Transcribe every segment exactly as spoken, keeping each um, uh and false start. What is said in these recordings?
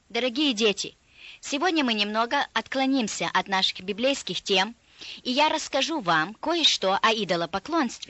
Дорогие дети, сегодня мы немного отклонимся от наших библейских тем, и я расскажу вам кое-что о идолопоклонстве.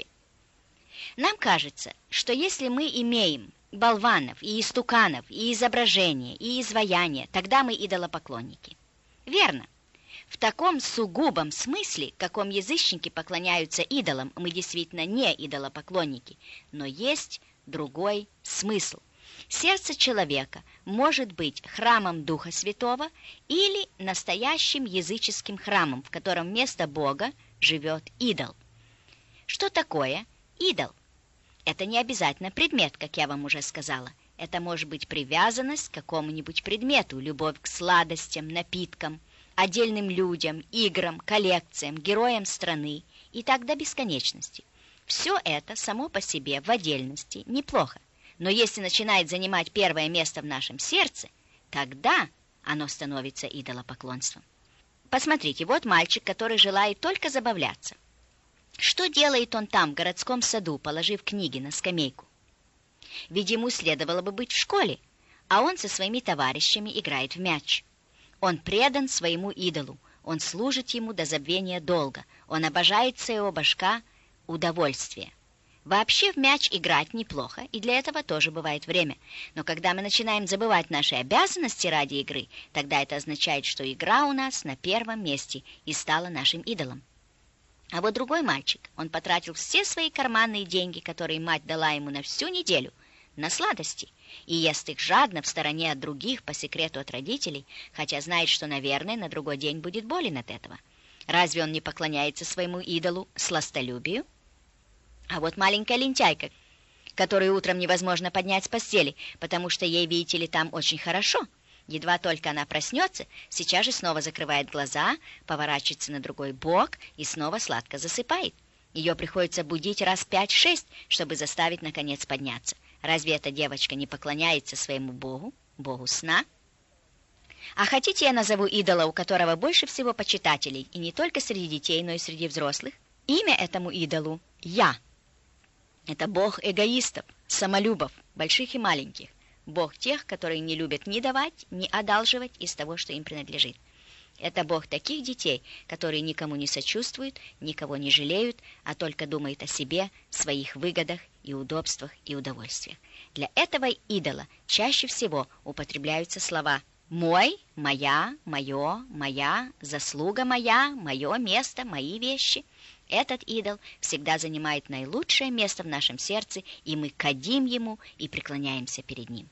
Нам кажется, что если мы имеем болванов и истуканов, и изображения, и изваяния, тогда мы идолопоклонники. Верно. В таком сугубом смысле, в каком язычники поклоняются идолам, мы действительно не идолопоклонники, но есть другой смысл. Сердце человека может быть храмом Духа Святого или настоящим языческим храмом, в котором вместо Бога живет идол. Что такое идол? Это не обязательно предмет, как я вам уже сказала. Это может быть привязанность к какому-нибудь предмету, любовь к сладостям, напиткам, отдельным людям, играм, коллекциям, героям страны и так до бесконечности. Все это само по себе в отдельности неплохо. Но если начинает занимать первое место в нашем сердце, тогда оно становится идолопоклонством. Посмотрите, вот мальчик, который желает только забавляться. Что делает он там, в городском саду, положив книги на скамейку? Ведь ему следовало бы быть в школе, а он со своими товарищами играет в мяч. Он предан своему идолу, он служит ему до забвения долга, он обожает своего башка удовольствия. Вообще в мяч играть неплохо, и для этого тоже бывает время. Но когда мы начинаем забывать наши обязанности ради игры, тогда это означает, что игра у нас на первом месте и стала нашим идолом. А вот другой мальчик, он потратил все свои карманные деньги, которые мать дала ему на всю неделю, на сладости, и ест их жадно в стороне от других, по секрету от родителей, хотя знает, что, наверное, на другой день будет болен от этого. Разве он не поклоняется своему идолу сластолюбию? А вот маленькая лентяйка, которую утром невозможно поднять с постели, потому что ей, видите ли, там очень хорошо. Едва только она проснется, сейчас же снова закрывает глаза, поворачивается на другой бок и снова сладко засыпает. Ее приходится будить раз пять-шесть, чтобы заставить, наконец, подняться. Разве эта девочка не поклоняется своему богу, богу сна? А хотите, я назову идола, у которого больше всего почитателей, и не только среди детей, но и среди взрослых? Имя этому идолу – Я. Это бог эгоистов, самолюбов, больших и маленьких. Бог тех, которые не любят ни давать, ни одалживать из того, что им принадлежит. Это бог таких детей, которые никому не сочувствуют, никого не жалеют, а только думают о себе, своих выгодах и удобствах и удовольствиях. Для этого идола чаще всего употребляются слова «мой», «моя», «моё», «моя», «заслуга моя», «моё место», «мои вещи». Этот идол всегда занимает наилучшее место в нашем сердце, и мы кадим ему и преклоняемся перед ним.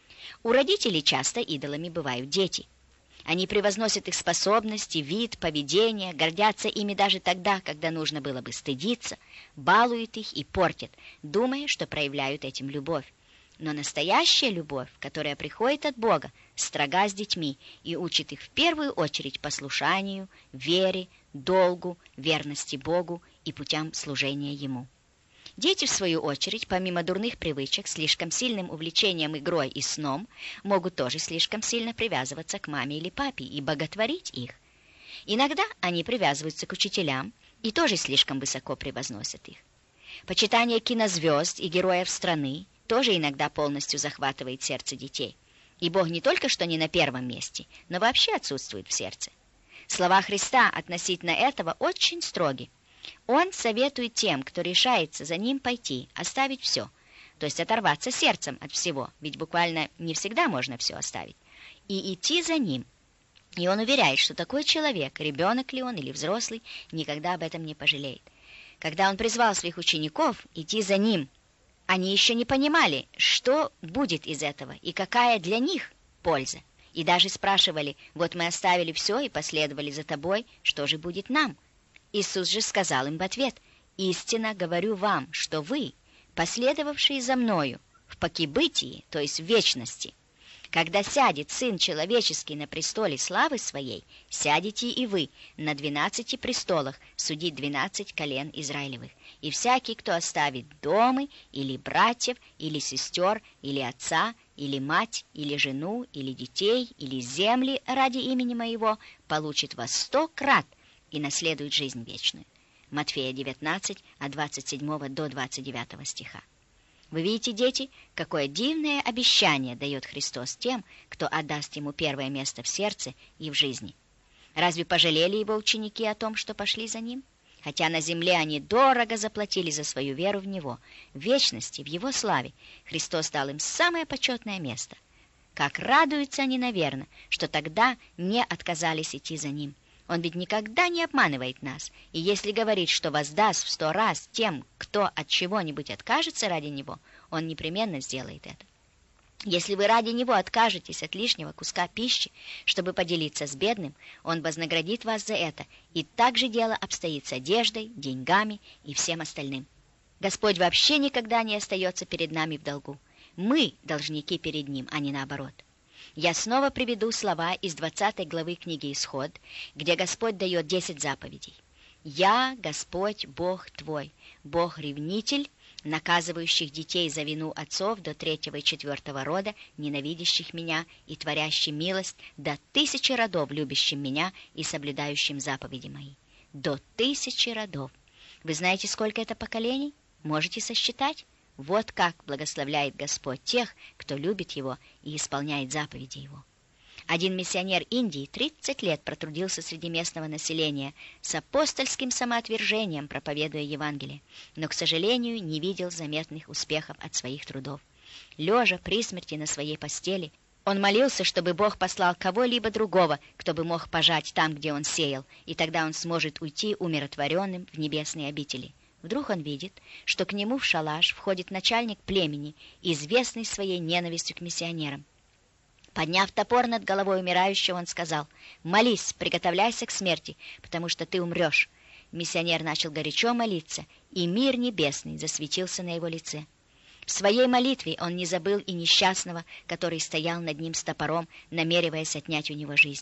У родителей часто идолами бывают дети. Они превозносят их способности, вид, поведение, гордятся ими даже тогда, когда нужно было бы стыдиться, балуют их и портят, думая, что проявляют этим любовь. Но настоящая любовь, которая приходит от Бога, строга с детьми и учит их в первую очередь послушанию, вере, долгу, верности Богу и путям служения Ему. Дети, в свою очередь, помимо дурных привычек, слишком сильным увлечением игрой и сном, могут тоже слишком сильно привязываться к маме или папе и боготворить их. Иногда они привязываются к учителям и тоже слишком высоко превозносят их. Почитание кинозвезд и героев страны тоже иногда полностью захватывает сердце детей. И Бог не только что не на первом месте, но вообще отсутствует в сердце. Слова Христа относительно этого очень строги. Он советует тем, кто решается за ним пойти, оставить все, то есть оторваться сердцем от всего, ведь буквально не всегда можно все оставить, и идти за ним. И он уверяет, что такой человек, ребенок ли он или взрослый, никогда об этом не пожалеет. Когда он призвал своих учеников идти за ним, они еще не понимали, что будет из этого и какая для них польза. И даже спрашивали: вот мы оставили все и последовали за тобой, что же будет нам? Иисус же сказал им в ответ: истинно говорю вам, что вы, последовавшие за мною в покибытии, то есть в вечности, когда сядет Сын Человеческий на престоле славы Своей, сядете и вы на двенадцати престолах судить двенадцать колен Израилевых. И всякий, кто оставит домы, или братьев, или сестер, или отца, или мать, или жену, или детей, или земли ради имени Моего, получит во сто крат и наследует жизнь вечную. Матфея девятнадцать, от двадцать седьмого до двадцать девятого стиха. Вы видите, дети, какое дивное обещание дает Христос тем, кто отдаст Ему первое место в сердце и в жизни. Разве пожалели Его ученики о том, что пошли за Ним? Хотя на земле они дорого заплатили за свою веру в Него, в вечности, в Его славе, Христос дал им самое почетное место. Как радуются они, наверное, что тогда не отказались идти за Ним. Он ведь никогда не обманывает нас, и если говорит, что воздаст в сто раз тем, кто от чего-нибудь откажется ради Него, Он непременно сделает это. Если вы ради Него откажетесь от лишнего куска пищи, чтобы поделиться с бедным, Он вознаградит вас за это, и так же дело обстоит с одеждой, деньгами и всем остальным. Господь вообще никогда не остается перед нами в долгу. Мы должники перед Ним, а не наоборот. Я снова приведу слова из двадцатой главы книги «Исход», где Господь дает десять заповедей. «Я, Господь, Бог твой, Бог-ревнитель, наказывающих детей за вину отцов до третьего и четвертого рода, ненавидящих меня и творящим милость, до тысячи родов, любящим меня и соблюдающим заповеди мои». До тысячи родов. Вы знаете, сколько это поколений? Можете сосчитать? Вот как благословляет Господь тех, кто любит Его и исполняет заповеди Его. Один миссионер Индии тридцать лет протрудился среди местного населения с апостольским самоотвержением, проповедуя Евангелие, но, к сожалению, не видел заметных успехов от своих трудов. Лежа при смерти на своей постели, он молился, чтобы Бог послал кого-либо другого, кто бы мог пожать там, где он сеял, и тогда он сможет уйти умиротворенным в небесные обители. Вдруг он видит, что к нему в шалаш входит начальник племени, известный своей ненавистью к миссионерам. Подняв топор над головой умирающего, он сказал: «Молись, приготовляйся к смерти, потому что ты умрешь». Миссионер начал горячо молиться, и мир небесный засветился на его лице. В своей молитве он не забыл и несчастного, который стоял над ним с топором, намереваясь отнять у него жизнь.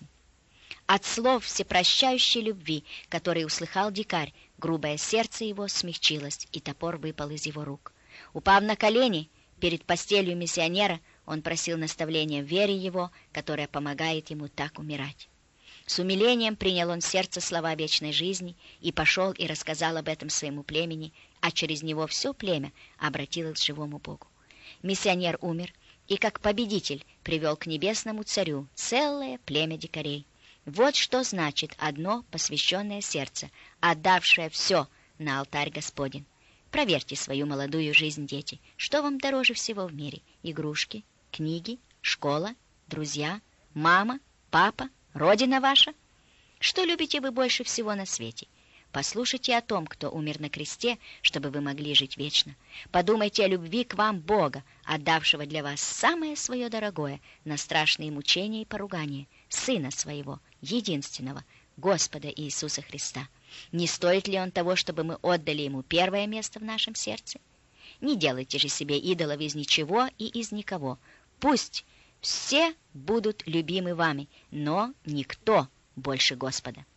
От слов всепрощающей любви, которые услыхал дикарь, грубое сердце его смягчилось, и топор выпал из его рук. Упав на колени перед постелью миссионера, он просил наставления в вере его, которая помогает ему так умирать. С умилением принял он в сердце слова вечной жизни и пошел и рассказал об этом своему племени, а через него все племя обратилось к живому Богу. Миссионер умер и как победитель привел к небесному царю целое племя дикарей. Вот что значит одно посвященное сердце, отдавшее все на алтарь Господень. Проверьте свою молодую жизнь, дети. Что вам дороже всего в мире? Игрушки, книги, школа, друзья, мама, папа, родина ваша? Что любите вы больше всего на свете? Послушайте о том, кто умер на кресте, чтобы вы могли жить вечно. Подумайте о любви к вам Бога, отдавшего для вас самое свое дорогое на страшные мучения и поругания, Сына Своего, единственного, Господа Иисуса Христа. Не стоит ли Он того, чтобы мы отдали Ему первое место в нашем сердце? Не делайте же себе идолов из ничего и из никого. Пусть все будут любимы вами, но никто больше Господа.